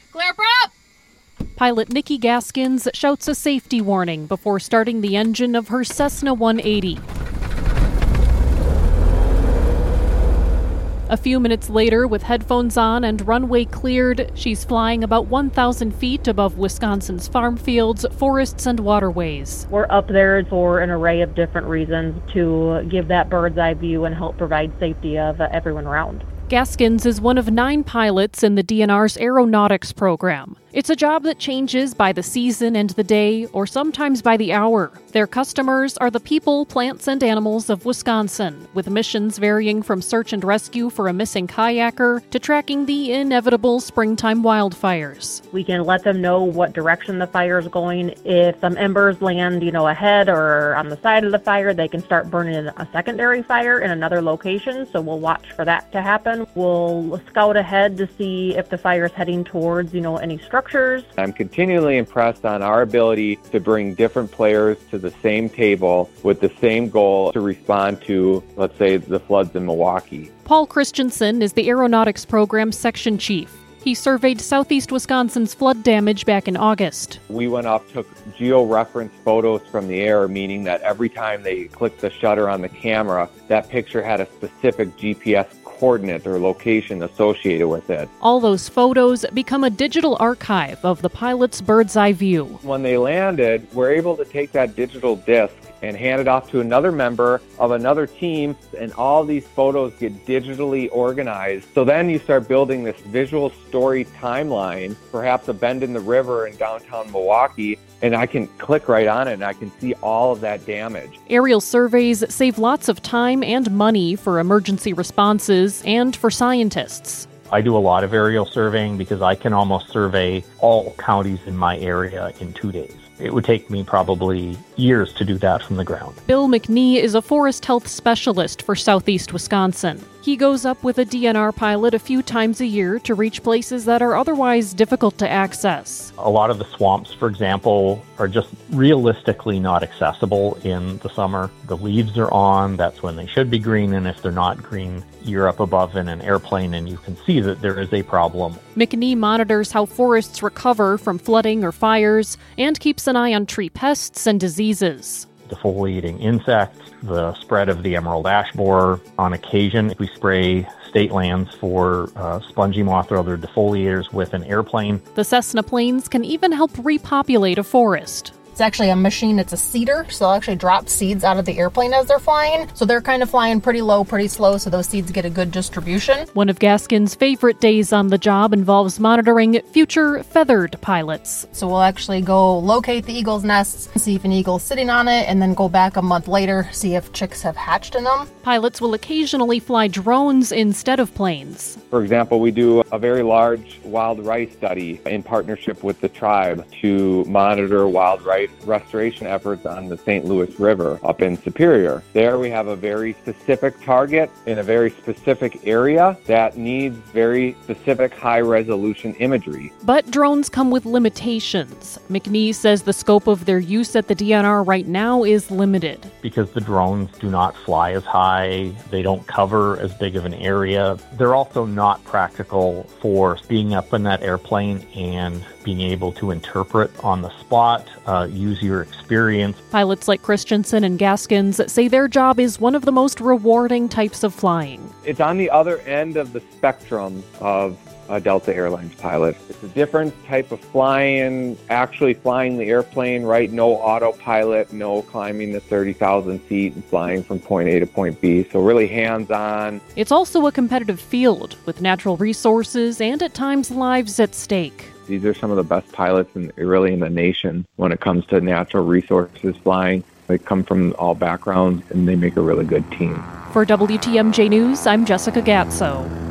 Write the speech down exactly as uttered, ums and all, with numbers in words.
Clear prop! Pilot Nikki Gaskins shouts a safety warning before starting the engine of her Cessna one eighty. A few minutes later, with headphones on and runway cleared, she's flying about one thousand feet above Wisconsin's farm fields, forests, and waterways. We're up there for an array of different reasons to give that bird's eye view and help provide safety of uh, everyone around. Gaskins is one of nine pilots in the D N R's aeronautics program. It's a job that changes by the season and the day, or sometimes by the hour. Their customers are the people, plants, and animals of Wisconsin, with missions varying from search and rescue for a missing kayaker to tracking the inevitable springtime wildfires. We can let them know what direction the fire is going. If some embers land, you know, ahead or on the side of the fire, they can start burning a secondary fire in another location, so we'll watch for that to happen. We'll scout ahead to see if the fire is heading towards, you know, any structures. I'm continually impressed on our ability to bring different players to the same table with the same goal to respond to, let's say, the floods in Milwaukee. Paul Christensen is the Aeronautics Program Section Chief. He surveyed southeast Wisconsin's flood damage back in August. We went up, took geo-reference photos from the air, meaning that every time they clicked the shutter on the camera, that picture had a specific G P S coordinate or location associated with it. All those photos become a digital archive of the pilot's bird's eye view. When they landed, we're able to take that digital disc and hand it off to another member of another team, and all these photos get digitally organized. So then you start building this visual story timeline, perhaps a bend in the river in downtown Milwaukee, and I can click right on it and I can see all of that damage. Aerial surveys save lots of time and money for emergency responses and for scientists. I do a lot of aerial surveying because I can almost survey all counties in my area in two days. It would take me probably years to do that from the ground. Bill McNee is a forest health specialist for southeast Wisconsin. He goes up with a D N R pilot a few times a year to reach places that are otherwise difficult to access. A lot of the swamps, for example, are just realistically not accessible in the summer. The leaves are on, that's when they should be green, and if they're not green, you're up above in an airplane and you can see that there is a problem. McNee monitors how forests recover from flooding or fires and keeps an eye on tree pests and diseases. Defoliating insects, the spread of the emerald ash borer. On occasion, we spray state lands for uh, spongy moth or other defoliators with an airplane. The Cessna planes can even help repopulate a forest. It's actually a machine, it's a seeder, so they'll actually drop seeds out of the airplane as they're flying. So they're kind of flying pretty low, pretty slow, so those seeds get a good distribution. One of Gaskins' favorite days on the job involves monitoring future feathered pilots. So we'll actually go locate the eagle's nests, see if an eagle's sitting on it, and then go back a month later, see if chicks have hatched in them. Pilots will occasionally fly drones instead of planes. For example, we do a very large wild rice study in partnership with the tribe to monitor wild rice restoration efforts on the Saint Louis River up in Superior. There we have a very specific target in a very specific area that needs very specific high-resolution imagery. But drones come with limitations. McNee says the scope of their use at the D N R right now is limited. Because the drones do not fly as high, they don't cover as big of an area. They're also not practical for being up in that airplane and being able to interpret on the spot, uh, use your experience. Pilots like Christensen and Gaskins say their job is one of the most rewarding types of flying. It's on the other end of the spectrum of a Delta Airlines pilot. It's a different type of flying, actually flying the airplane, right? No autopilot, no climbing the thirty thousand feet and flying from point A to point B. So really hands-on. It's also a competitive field with natural resources and at times lives at stake. These are some of the best pilots in, really in the nation when it comes to natural resources flying. They come from all backgrounds and they make a really good team. For W T M J News, I'm Jessica Gatso.